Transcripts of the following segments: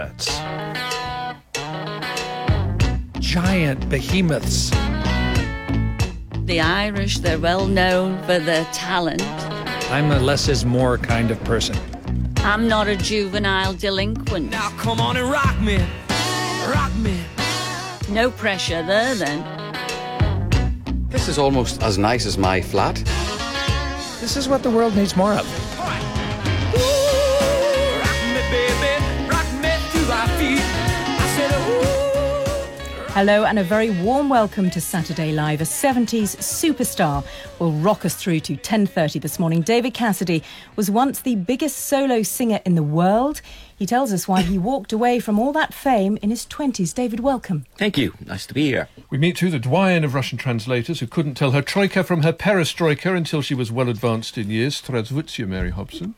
Giant behemoths. The Irish, they're well known for their talent. I'm a less is more kind of person. I'm not a juvenile delinquent. Now come on and rock me. Rock me. No pressure there, then. This is almost as nice as my flat. This is what the world needs more of. Hello and a very warm welcome to Saturday Live. A 70s superstar will rock us through to 10:30 this morning. David Cassidy was once the biggest solo singer in the world. He tells us why he walked away from all that fame in his 20s. David, welcome. Thank you. Nice to be here. We meet too the doyen of Russian translators who couldn't tell her troika from her perestroika until she was well advanced in years. Zdravstvuyte, Mary Hobson.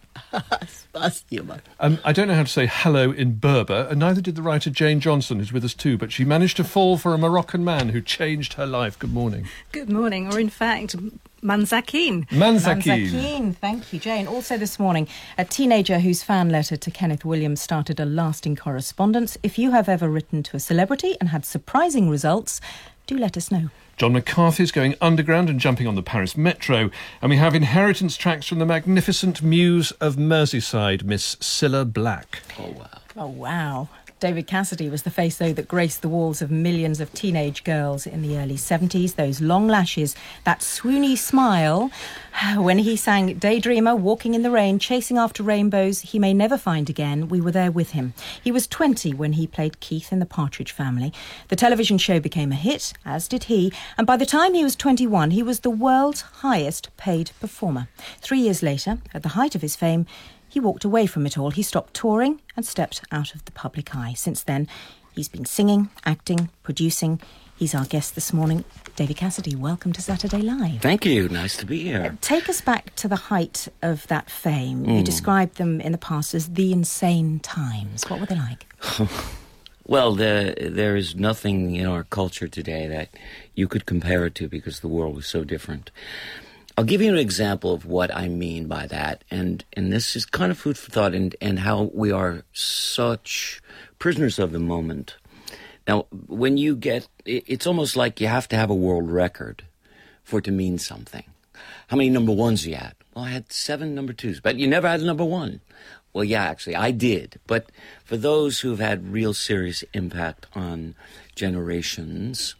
I don't know how to say hello in Berber, and neither did the writer Jane Johnson, who's with us too, but she managed to fall for a Moroccan man who changed her life. Good morning. Good morning, or in fact, Manzakin. Manzakin, thank you, Jane. Also this morning, a teenager whose fan letter to Kenneth Williams started a lasting correspondence. If you have ever written to a celebrity and had surprising results, do let us know. John McCarthy's going underground and jumping on the Paris Metro. And we have inheritance tracks from the magnificent muse of Merseyside, Miss Cilla Black. Oh, wow. Oh, wow. David Cassidy was the face, though, that graced the walls of millions of teenage girls in the early 70s. Those long lashes, that swoony smile. When he sang Daydreamer, Walking in the Rain, Chasing After Rainbows, He May Never Find Again, we were there with him. He was 20 when he played Keith in The Partridge Family. The television show became a hit, as did he. And by the time he was 21, he was the world's highest paid performer. 3 years later, at the height of his fame, he walked away from it all. He stopped touring and stepped out of the public eye. Since then, he's been singing, acting, producing. He's our guest this morning. David Cassidy, welcome to Saturday Live. Thank you. Nice to be here. Take us back to the height of that fame. You described them in the past as the insane times. What were they like? Well, there is nothing in our culture today that you could compare it to because the world was so different. I'll give you an example of what I mean by that, and this is kind of food for thought and how we are such prisoners of the moment. Now, when you get, it's almost like you have to have a world record for it to mean something. How many number ones you had? Well, I had 7 number 2s, but you never had a number 1. Well, yeah, actually, I did. But for those who've had real serious impact on generations,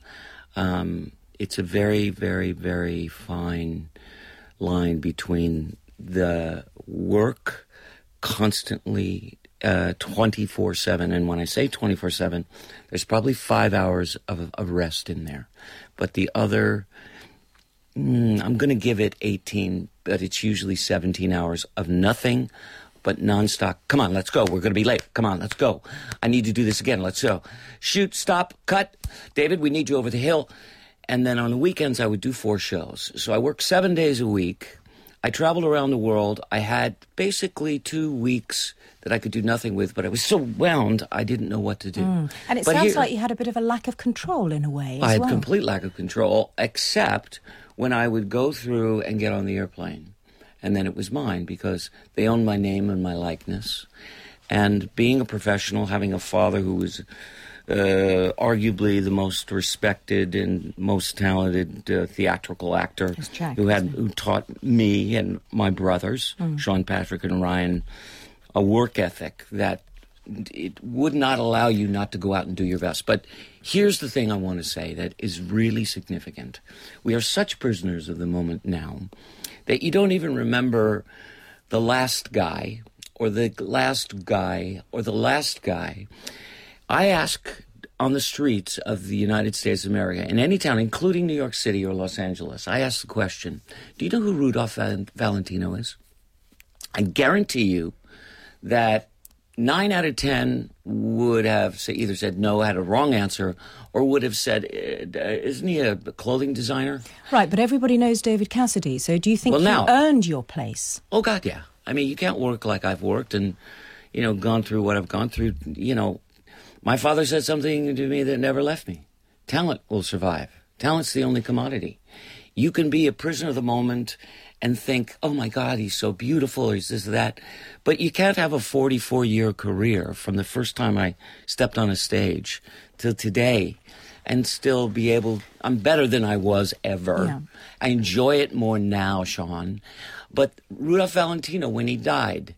it's a very, very, very fine line between the work constantly 24/7, and when I say 24/7, there's probably 5 hours of rest in there. But the other, I'm going to give it 18, but it's usually 17 hours of nothing but nonstop. Come on, let's go. We're going to be late. Come on, let's go. I need to do this again. Let's go. Shoot, stop, cut. David, we need you over the hill. And then on the weekends, I would do 4 shows. So I worked 7 days a week. I traveled around the world. I had basically 2 weeks that I could do nothing with, but I was so wound, I didn't know what to do. And it sounds like you had a bit of a lack of control in a way as I had well. complete lack of control, except when I would go through and get on the airplane. And then it was mine because they owned my name and my likeness. And being a professional, having a father who was arguably the most respected and most talented theatrical actor who taught me and my brothers, Sean Patrick and Ryan, a work ethic that it would not allow you not to go out and do your best. But here's the thing I want to say that is really significant. We are such prisoners of the moment now that you don't even remember the last guy or the last guy or the last guy. I ask on the streets of the United States of America, in any town, including New York City or Los Angeles, I ask the question, do you know who Rudolph Valentino is? I guarantee you that 9 out of 10 would have either said no, had a wrong answer, or would have said, isn't he a clothing designer? Right, but everybody knows David Cassidy, so do you think you earned your place? Oh, God, yeah. I mean, you can't work like I've worked and, gone through what I've gone through. My father said something to me that never left me. Talent will survive. Talent's the only commodity. You can be a prisoner of the moment and think, oh my God, he's so beautiful, or he's this or that. But you can't have a 44-year career from the first time I stepped on a stage till today and still be able, I'm better than I was ever. Yeah. I enjoy it more now, Sean. But Rudolph Valentino, when he died,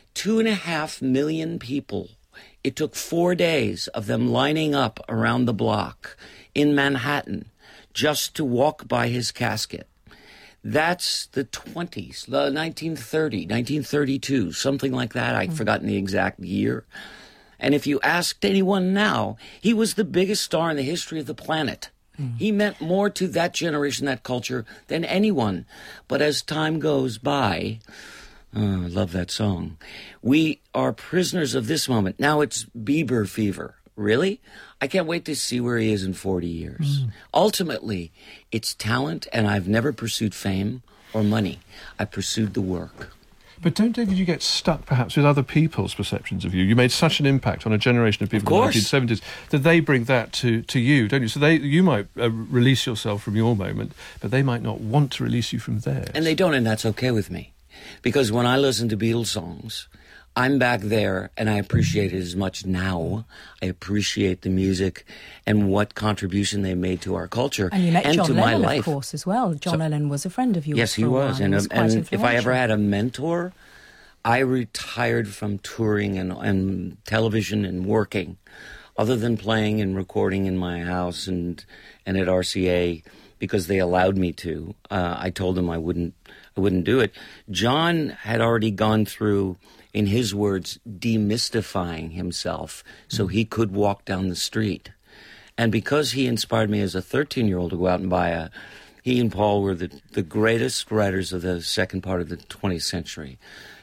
2.5 million people, it took 4 days of them lining up around the block in Manhattan just to walk by his casket. That's the 20s, the 1930, 1932, something like that. I've forgotten the exact year. And if you asked anyone now, he was the biggest star in the history of the planet. He meant more to that generation, that culture, than anyone. But as time goes by, I love that song, we are prisoners of this moment. Now it's Bieber fever. Really? I can't wait to see where he is in 40 years. Ultimately, it's talent, and I've never pursued fame or money. I pursued the work. But don't, David, you get stuck perhaps with other people's perceptions of you? You made such an impact on a generation of people in the 1970s that they bring that to you, don't you? So you might release yourself from your moment, but they might not want to release you from theirs. And they don't, and that's okay with me. Because when I listen to Beatles songs, I'm back there, and I appreciate it as much now. I appreciate the music and what contribution they made to our culture And you met and John to Lennon, my life. of course, as well. John Lennon was a friend of yours. Yes, he for a was. while. And, He was quite and if I ever influential. had a mentor, I retired from touring and television and working, other than playing and recording in my house and at RCA, because they allowed me to. I told them I wouldn't do it. John had already gone through, in his words, demystifying himself so he could walk down the street. And because he inspired me as a 13-year-old to go out and buy he and Paul were the greatest writers of the second part of the 20th century.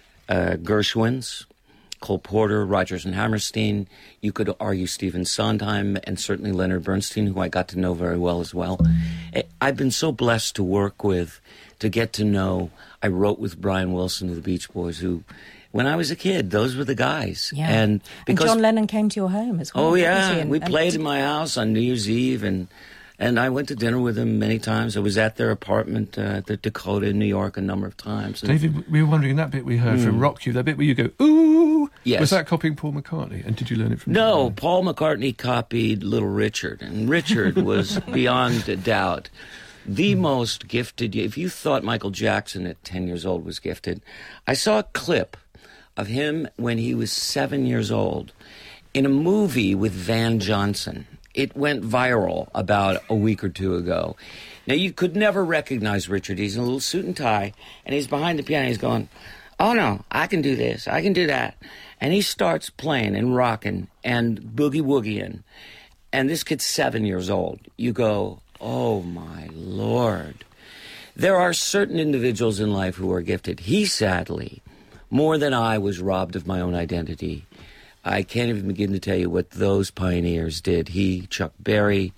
Gershwin's, Cole Porter, Rodgers and Hammerstein. You could argue Stephen Sondheim, and certainly Leonard Bernstein, who I got to know very well as well. I've been so blessed to work with, to get to know. I wrote with Brian Wilson of the Beach Boys, who, when I was a kid, those were the guys. Yeah. And because John Lennon came to your home as well. Oh, didn't yeah. he? And We played in my house on New Year's Eve, and I went to dinner with them many times. I was at their apartment at the Dakota in New York a number of times. And David, we were wondering, that bit we heard from Rock You, that bit where you go, ooh, Yes. was that copying Paul McCartney? And did you learn it from No, John? Paul McCartney copied Little Richard, and Richard was beyond a doubt the most gifted. If you thought Michael Jackson at 10 years old was gifted, I saw a clip of him when he was 7 years old in a movie with Van Johnson. It went viral about a week or two ago. Now, you could never recognize Richard. He's in a little suit and tie, and he's behind the piano. He's going, oh, no, I can do this. I can do that. And he starts playing and rocking and boogie-woogieing. And this kid's 7 years old. You go, oh, my Lord. There are certain individuals in life who are gifted. He, sadly, more than I, was robbed of my own identity. I can't even begin to tell you what those pioneers did. He, Chuck Berry,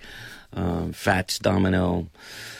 Fats Domino.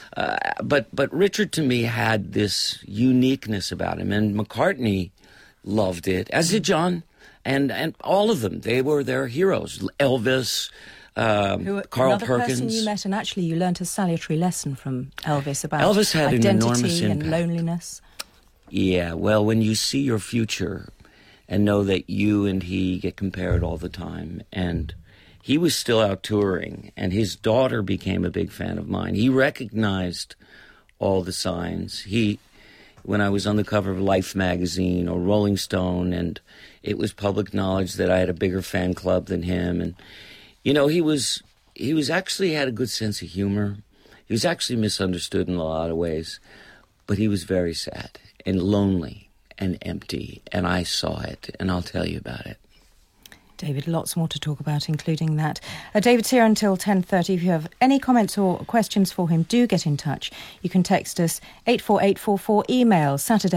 But Richard, to me, had this uniqueness about him. And McCartney loved it, as did John. And all of them, they were their heroes. Elvis, Carl another Perkins. person you met, and actually you learnt a salutary lesson from Elvis about Elvis had an enormous identity and impact. loneliness. Yeah, well, when you see your future and know that you and he get compared all the time, and he was still out touring, and his daughter became a big fan of mine. He recognized all the signs. When I was on the cover of Life magazine or Rolling Stone, and it was public knowledge that I had a bigger fan club than him, and you know, he was actually had a good sense of humor. He was actually misunderstood in a lot of ways, but he was very sad and lonely and empty, and I saw it, and I'll tell you about it. David, lots more to talk about, including that. David's here until 10:30. If you have any comments or questions for him, do get in touch. You can text us 84844, email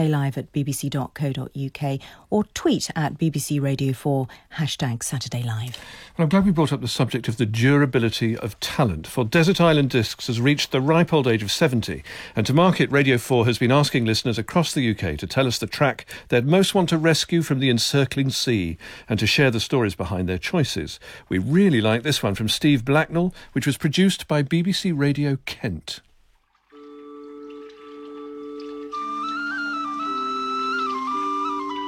saturdaylive@bbc.co.uk, or tweet at BBC Radio 4, #SaturdayLive. Well, I'm glad we brought up the subject of the durability of talent, for Desert Island Discs has reached the ripe old age of 70, and to mark it, Radio 4 has been asking listeners across the UK to tell us the track they'd most want to rescue from the encircling sea, and to share the stories behind their choices. We really like this one from Steve Blacknell, which was produced by BBC Radio Kent.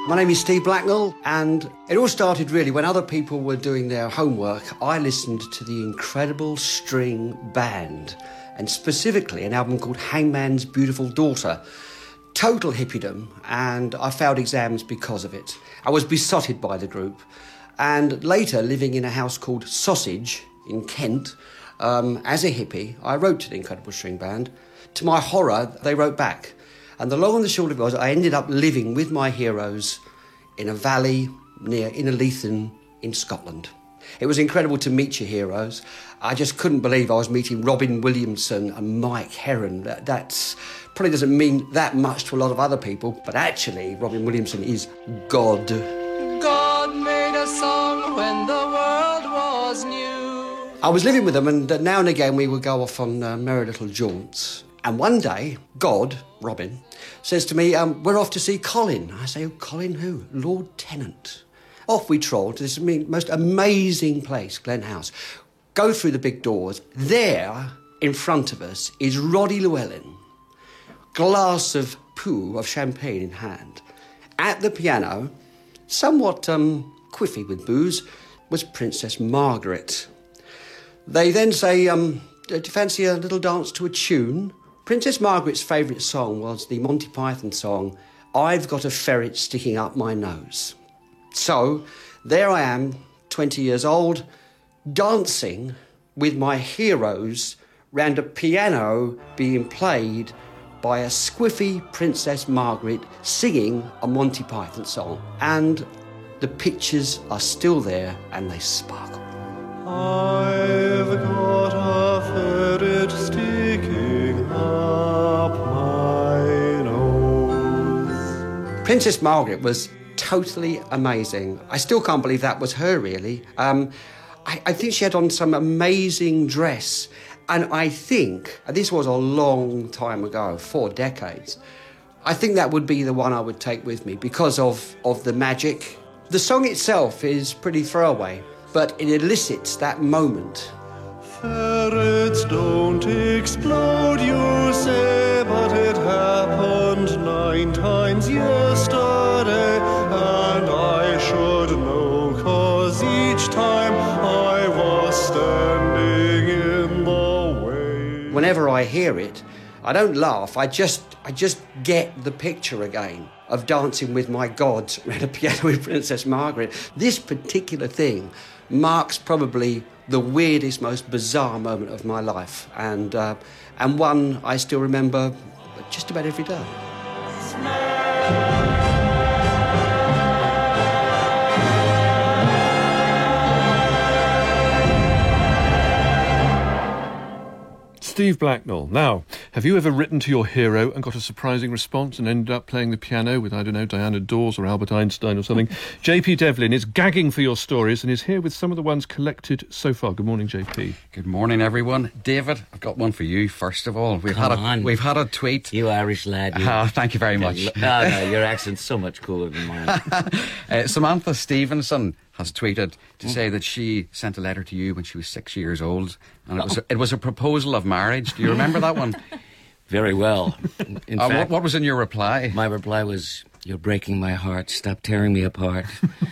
My name is Steve Blacknell, and it all started really when other people were doing their homework. I listened to the Incredible String Band, and specifically an album called Hangman's Beautiful Daughter. Total hippiedom, and I failed exams because of it. I was besotted by the group, and later living in a house called Sausage in Kent, as a hippie, I wrote to the Incredible String Band. To my horror, they wrote back. And the long and the short of it was I ended up living with my heroes in a valley near Innerleithen in Scotland. It was incredible to meet your heroes. I just couldn't believe I was meeting Robin Williamson and Mike Heron. That's probably doesn't mean that much to a lot of other people, but actually Robin Williamson is God. God made a song when the world was new. I was living with them, and now and again we would go off on merry little jaunts. And one day, God, Robin, says to me, we're off to see Colin. I say, oh, Colin who? Lord Tennant. Off we trolled to this most amazing place, Glen House. Go through the big doors. There, in front of us, is Roddy Llewellyn, glass of poo of champagne in hand. At the piano, somewhat quiffy with booze, was Princess Margaret. They then say, do you fancy a little dance to a tune? Princess Margaret's favourite song was the Monty Python song, I've Got a Ferret Sticking Up My Nose. So, there I am, 20 years old, dancing with my heroes round a piano being played by a squiffy Princess Margaret singing a Monty Python song. And the pictures are still there and they sparkle. I've got a ferret sticking up my nose. Princess Margaret was totally amazing. I still can't believe that was her, really. I think she had on some amazing dress. And I think, and this was a long time ago, 4 decades, I think that would be the one I would take with me because of the magic. The song itself is pretty throwaway, but it elicits that moment. Ferrets don't explode, you say, but it happened 9 times yesterday, and I should know, 'cause each time I was standing in the way. Whenever I hear it, I don't laugh, I just get the picture again of dancing with my gods around a piano with Princess Margaret. This particular thing marks probably the weirdest, most bizarre moment of my life, and one I still remember just about every day. Steve Blacknell. Now, have you ever written to your hero and got a surprising response and ended up playing the piano with, I don't know, Diana Dawes or Albert Einstein or something? JP Devlin is gagging for your stories and is here with some of the ones collected so far. Good morning, JP. Good morning, everyone. David, I've got one for you, first of all. We've had a tweet. You Irish lad. Thank you very much. No, your accent's so much cooler than mine. Samantha Stevenson has tweeted to say that she sent a letter to you when she was 6 years old, and it was a proposal of marriage. Do you remember that one? Very well. In fact, what was in your reply? My reply was, "You're breaking my heart. Stop tearing me apart.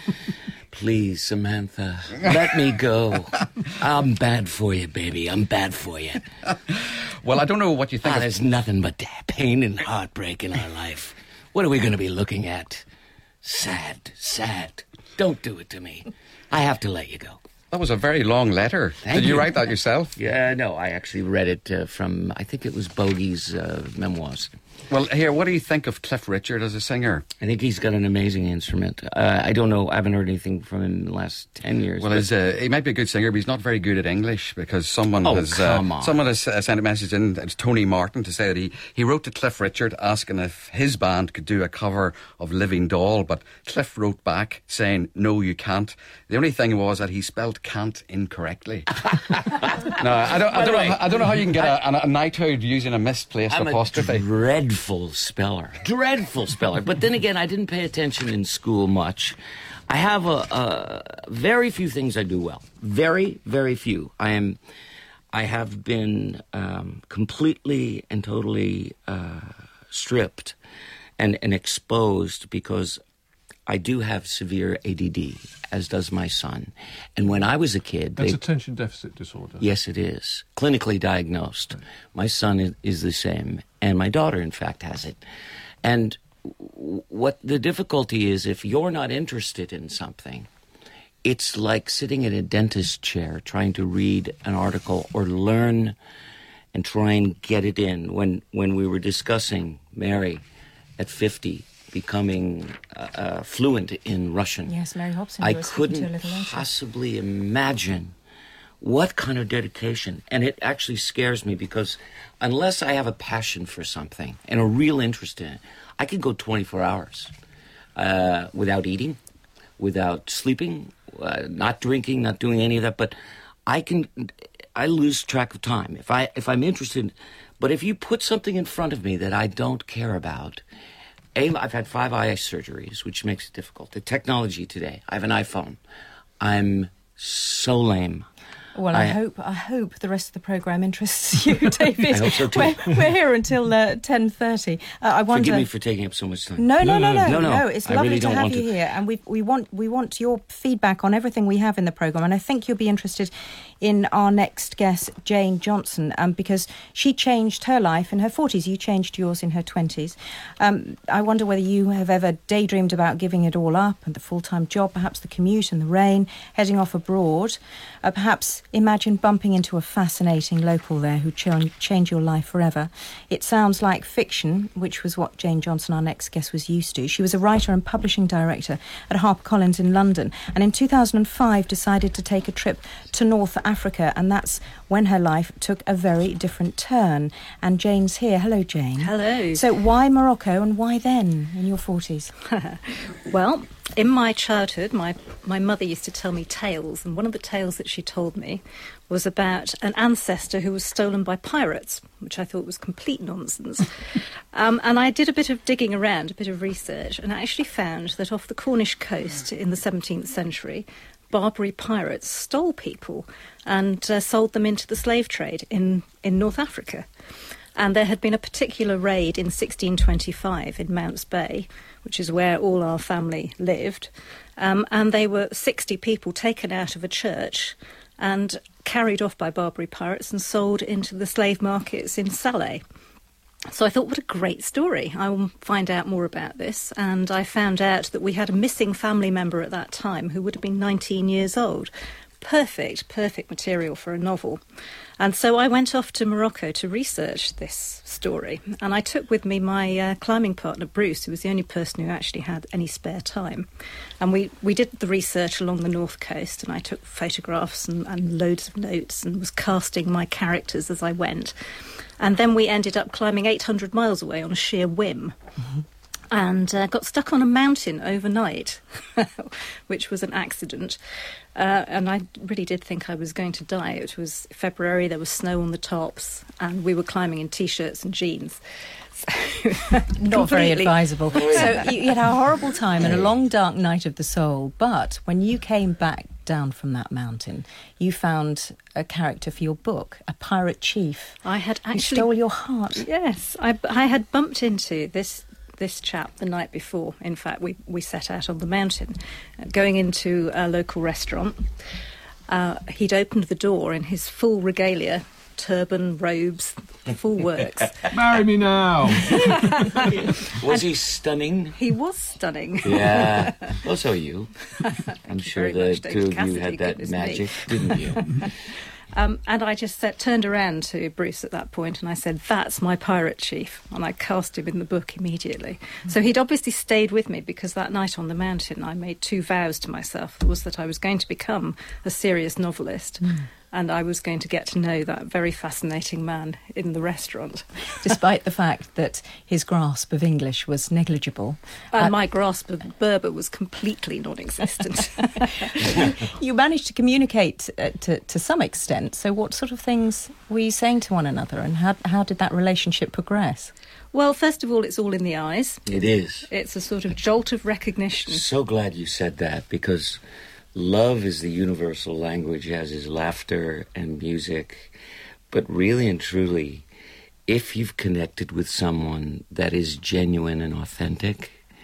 Please, Samantha, let me go. I'm bad for you, baby. I'm bad for you." Well, I don't know what you think. There's nothing but pain and heartbreak in our life. What are we going to be looking at? Sad, sad. Don't do it to me. I have to let you go. That was a very long letter. Did you write that yourself? Yeah, no, I actually read it from, I think it was Bogey's memoirs. Well, here, what do you think of Cliff Richard as a singer? I think he's got an amazing instrument. I don't know, I haven't heard anything from him in the last 10 years. Well, he might be a good singer, but he's not very good at English, because someone has sent a message in, it's Tony Martin, to say that he wrote to Cliff Richard asking if his band could do a cover of Living Doll, but Cliff wrote back saying, "No, you can't." The only thing was that he spelled "can't" incorrectly. No, I don't know how you can get a knighthood using a misplaced apostrophe. I'm a dreadful speller. But then again, I didn't pay attention in school much. I have a very few things I do well. Very, very few. I have been completely and totally stripped and exposed because I do have severe ADD, as does my son. And when I was a kid... That's attention deficit disorder. Yes, it is. Clinically diagnosed. Right. My son is the same. And my daughter, in fact, has it. And what the difficulty is, if you're not interested in something, it's like sitting in a dentist chair trying to read an article or learn and try and get it in. When we were discussing Mary at 50 becoming fluent in Russian, yes, Mary Hobson, I couldn't possibly imagine what kind of dedication. And it actually scares me because unless I have a passion for something and a real interest in it, I could go 24 hours without eating, without sleeping, not drinking, not doing any of that. But I lose track of time if I'm interested. But if you put something in front of me that I don't care about, I've had 5 eye surgeries, which makes it difficult. The technology today, I have an iPhone. I'm so lame. Well, I hope the rest of the programme interests you, David. I hope so too. We're here until 10:30. I wonder. Forgive me for taking up so much time. No. It's lovely to have you here, and we want your feedback on everything we have in the programme. And I think you'll be interested in our next guest, Jane Johnson, because she changed her life in her 40s. You changed yours in her 20s. I wonder whether you have ever daydreamed about giving it all up, and the full-time job, perhaps the commute and the rain, heading off abroad, perhaps imagine bumping into a fascinating local there who change your life forever. It sounds like fiction, which was what Jane Johnson, our next guest, was used to. She was a writer and publishing director at HarperCollins in London, and in 2005 decided to take a trip to North Africa, and that's when her life took a very different turn. And Jane's here. Hello, Jane. Hello. So why Morocco, and why then, in your 40s? Well, in my childhood, my mother used to tell me tales, and one of the tales that she told me was about an ancestor who was stolen by pirates, which I thought was complete nonsense. And I did a bit of digging around, a bit of research, and I actually found that off the Cornish coast in the 17th century, Barbary pirates stole people and sold them into the slave trade in North Africa. And there had been a particular raid in 1625 in Mounts Bay, which is where all our family lived. And they were 60 people taken out of a church and carried off by Barbary pirates and sold into the slave markets in Salé. So I thought, what a great story. I will find out more about this. And I found out that we had a missing family member at that time who would have been 19 years old. Perfect material for a novel. And so I went off to Morocco to research this story. And I took with me my climbing partner, Bruce, who was the only person who actually had any spare time. And we did the research along the north coast, and I took photographs and loads of notes and was casting my characters as I went. And then we ended up climbing 800 miles away on a sheer whim. Mm-hmm. And got stuck on a mountain overnight, which was an accident. And I really did think I was going to die. It was February, there was snow on the tops, and we were climbing in T-shirts and jeans. Not very advisable. So you had a horrible time and a long, dark night of the soul. But when you came back down from that mountain, you found a character for your book, a pirate chief. I had actually... He stole your heart. Yes. I had bumped into this chap the night before. In fact, we set out on the mountain, going into a local restaurant. He'd opened the door in his full regalia, turban, robes, full works. Marry me now. Was he stunning? He was stunning. Yeah. Well, so are you. I'm sure the two of you had that magic, didn't you? And I just turned around to Bruce at that point and I said, "That's my pirate chief." And I cast him in the book immediately. So he'd obviously stayed with me because that night on the mountain I made 2 vows to myself. Was that I was going to become a serious novelist. And I was going to get to know that very fascinating man in the restaurant. Despite the fact that his grasp of English was negligible. And my grasp of Berber was completely non-existent. You managed to communicate to some extent. So what sort of things were you saying to one another, and how did that relationship progress? Well, first of all, it's all in the eyes. It is. It's a sort of jolt of recognition. So glad you said that, because love is the universal language, as is laughter and music. But really and truly, if you've connected with someone that is genuine and authentic,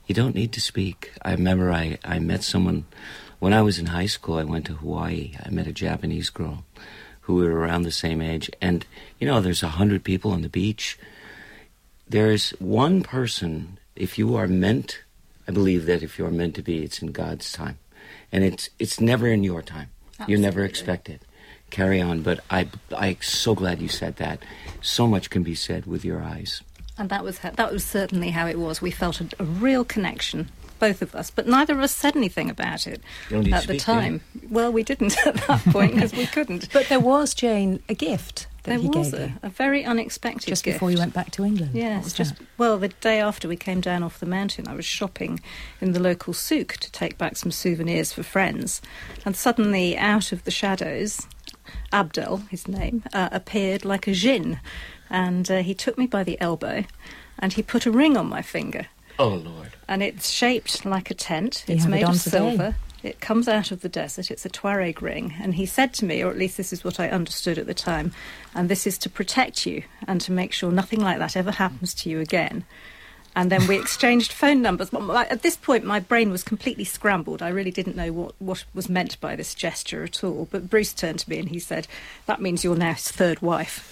You don't need to speak. I remember I met someone when I was in high school. I went to Hawaii. I met a Japanese girl who were around the same age. And, there's 100 people on the beach. There's one person, if you are meant, I believe that if you are meant to be, it's in God's time. And it's never in your time. Absolutely. You never expect it. Carry on. But I'm so glad you said that. So much can be said with your eyes. And that was certainly how it was. We felt a real connection, both of us, but neither of us said anything about it at the time. Well, we didn't at that point because we couldn't. But there was, Jane, a gift that he gave you. There was a very unexpected just gift. Before you went back to England. Yes, the day after we came down off the mountain, I was shopping in the local souk to take back some souvenirs for friends, and suddenly, out of the shadows, Abdel, his name, appeared like a djinn. And he took me by the elbow and he put a ring on my finger. Oh, Lord. And it's shaped like a tent. It's made of silver. It comes out of the desert. It's a Tuareg ring. And he said to me, or at least this is what I understood at the time, and this is to protect you and to make sure nothing like that ever happens to you again. And then we exchanged phone numbers. At this point, my brain was completely scrambled. I really didn't know what was meant by this gesture at all. But Bruce turned to me and he said, "That means you're now his third wife."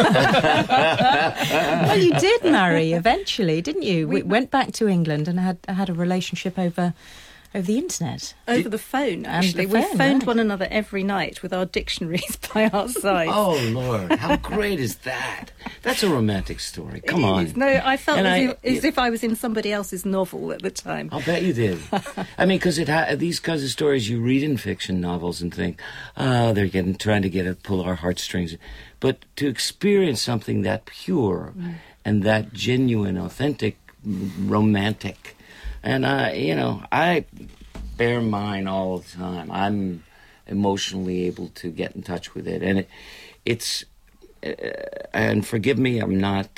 Well, you did marry eventually, didn't you? We went back to England and had a relationship over the internet. Over the phone, actually. We phoned one another every night with our dictionaries by our side. Oh, Lord, how great is that? That's a romantic story. Come on. No, I felt as if I was in somebody else's novel at the time. I'll bet you did. I mean, because these kinds of stories you read in fiction novels and think, they're trying to pull our heartstrings. But to experience something that pure and that genuine, authentic, romantic. And, I bear mine all the time. I'm emotionally able to get in touch with it. And it's and forgive me, I'm not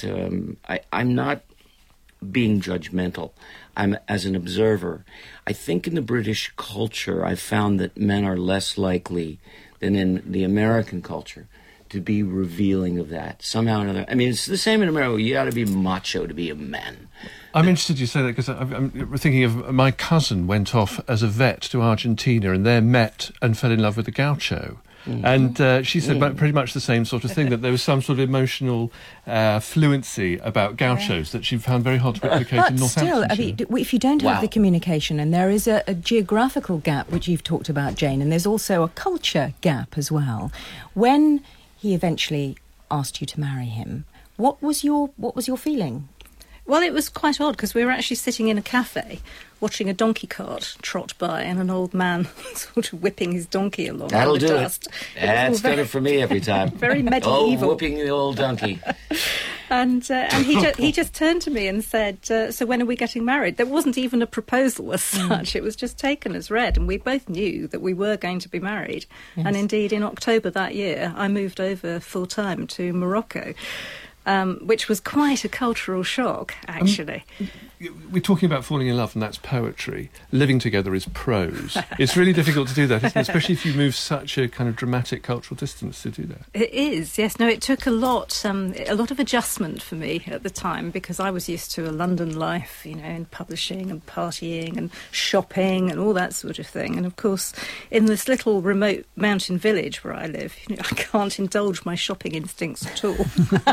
being judgmental. I'm as an observer. I think in the British culture, I've found that men are less likely than in the American culture to be revealing of that somehow or another. I mean, it's the same in America. You got to be macho to be a man. I'm interested you say that because I'm thinking of my cousin went off as a vet to Argentina and there met and fell in love with the gaucho. And she said pretty much the same sort of thing, that there was some sort of emotional fluency about gauchos that she found very hard to replicate in Northamptonshire. But still, if you don't have the communication, and there is a geographical gap, which you've talked about, Jane, and there's also a culture gap as well. When he eventually asked you to marry him, what was your feeling? Well, it was quite odd because we were actually sitting in a cafe watching a donkey cart trot by and an old man sort of whipping his donkey along. That'll in the do dust. That's done it for me every time. Very medieval. Oh, whooping the old donkey. And he just turned to me and said, "So when are we getting married?" There wasn't even a proposal as such. It was just taken as read, and we both knew that we were going to be married. Yes. And indeed, in October that year, I moved over full time to Morocco. Which was quite a cultural shock, actually. We're talking about falling in love, and that's poetry. Living together is prose. It's really difficult to do that, isn't it? Especially if you move such a kind of dramatic cultural distance to do that. It is, yes. No, it took a lot of adjustment for me at the time because I was used to a London life, in publishing and partying and shopping and all that sort of thing. And of course, in this little remote mountain village where I live, I can't indulge my shopping instincts at all.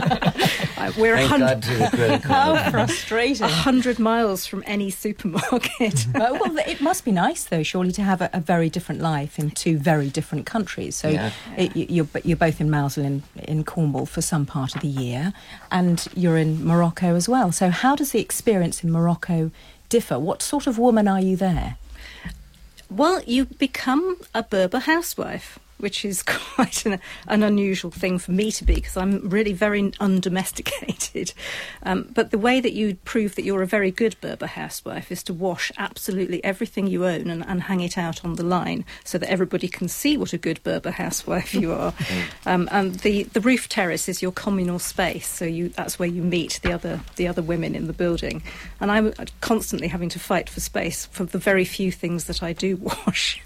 We're Thank God to the credit card. How frustrating. 100 miles from any supermarket. Well, it must be nice, though, surely, to have a very different life in two very different countries. So you're both in Mousehole in Cornwall for some part of the year, and you're in Morocco as well. So how does the experience in Morocco differ? What sort of woman are you there? Well, you become a Berber housewife, which is quite an unusual thing for me to be because I'm really very undomesticated. But the way that you prove that you're a very good Berber housewife is to wash absolutely everything you own and hang it out on the line so that everybody can see what a good Berber housewife you are. And the roof terrace is your communal space, so that's where you meet the other women in the building. And I'm constantly having to fight for space for the very few things that I do wash.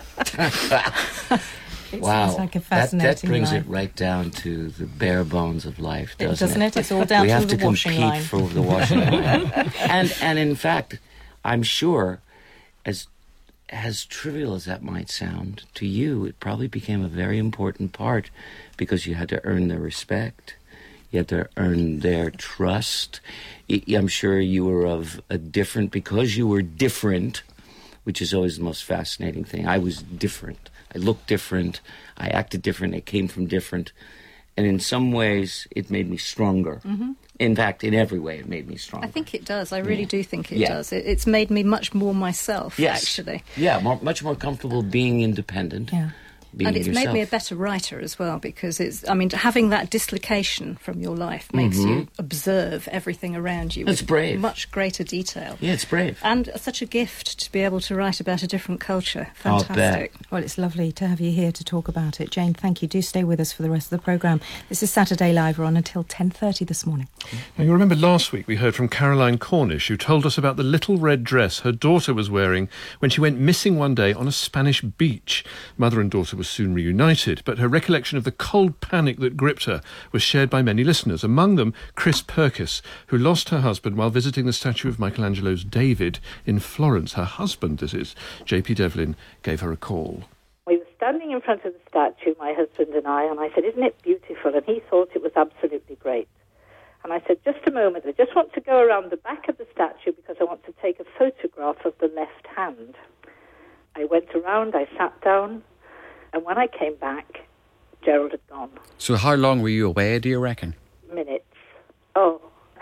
Wow, like a fascinating that brings life. it right down to the bare bones of life, doesn't it? It's all down to the washing line. We have to compete for the washing line. And in fact, I'm sure, as trivial as that might sound, to you, it probably became a very important part because you had to earn their respect. You had to earn their trust. I'm sure you were because you were different, which is always the most fascinating thing. I was different. I looked different. I acted different. I came from different. And in some ways, it made me stronger. Mm-hmm. In fact, in every way, it made me stronger. I think it does. I really do think it does. It's made me much more myself, actually. Yeah, much more comfortable being independent. Yeah. And it's made me a better writer as well, because having that dislocation from your life makes you observe everything around you with brave. Much greater detail. Yeah, it's brave. And such a gift to be able to write about a different culture. Fantastic. Well, it's lovely to have you here to talk about it. Jane, thank you. Do stay with us for the rest of the programme. This is Saturday Live. We're on until 10:30 this morning. Now, you remember last week we heard from Caroline Cornish, who told us about the little red dress her daughter was wearing when she went missing one day on a Spanish beach. Mother and daughter were soon reunited, but her recollection of the cold panic that gripped her was shared by many listeners, among them Chris Perkis, who lost her husband while visiting the statue of Michelangelo's David in Florence. Her husband, this is, J.P. Devlin, gave her a call. We were standing in front of the statue, my husband and I said, "Isn't it beautiful?" And he thought it was absolutely great. And I said, "Just a moment, I just want to go around the back of the statue because I want to take a photograph of the left hand." I went around, I sat down, and when I came back, Gerald had gone. So how long were you away, do you reckon? Minutes. Oh.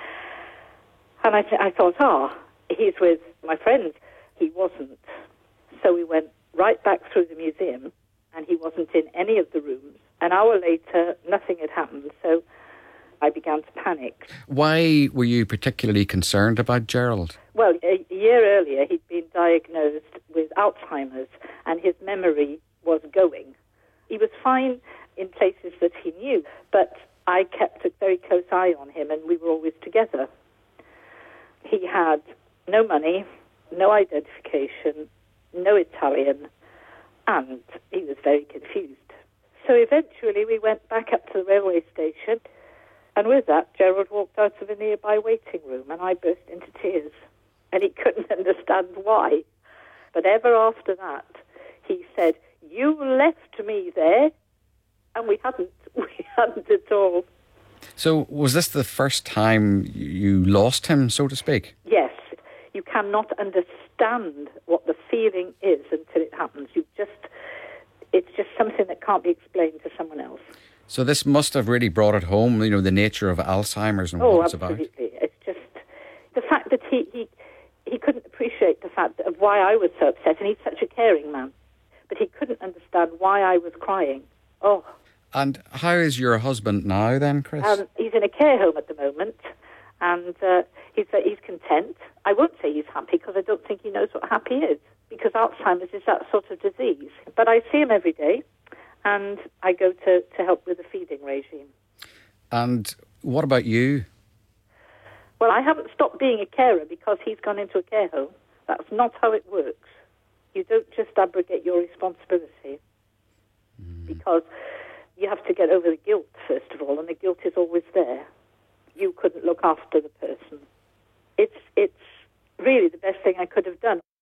And I thought, he's with my friends. He wasn't. So we went right back through the museum, and he wasn't in any of the rooms. An hour later, nothing had happened, so I began to panic. Why were you particularly concerned about Gerald? Well, a year earlier, he'd been diagnosed with Alzheimer's, and his memory was going. He was fine in places that he knew, but I kept a very close eye on him, and we were always together. He had no money, no identification, no Italian, and he was very confused. So eventually we went back up to the railway station, and with that, Gerald walked out of a nearby waiting room, and I burst into tears. And he couldn't understand why. But ever after that, he said, "You left me there," and we hadn't at all. So was this the first time you lost him, so to speak? Yes. You cannot understand what the feeling is until it happens. It's just something that can't be explained to someone else. So this must have really brought it home, the nature of Alzheimer's and what it's about. Oh, absolutely. It's just the fact that he couldn't appreciate the fact of why I was so upset, and he's such a caring man. But he couldn't understand why I was crying. Oh. And how is your husband now then, Chris? He's in a care home at the moment, and he's content. I won't say he's happy because I don't think he knows what happy is, because Alzheimer's is that sort of disease. But I see him every day, and I go to help with the feeding regime. And what about you? Well, I haven't stopped being a carer because he's gone into a care home. That's not how it works. You don't just abrogate your responsibility because you have to get over the guilt, first of all, and the guilt is always there. You couldn't look after the person. It's really the best thing I could have done.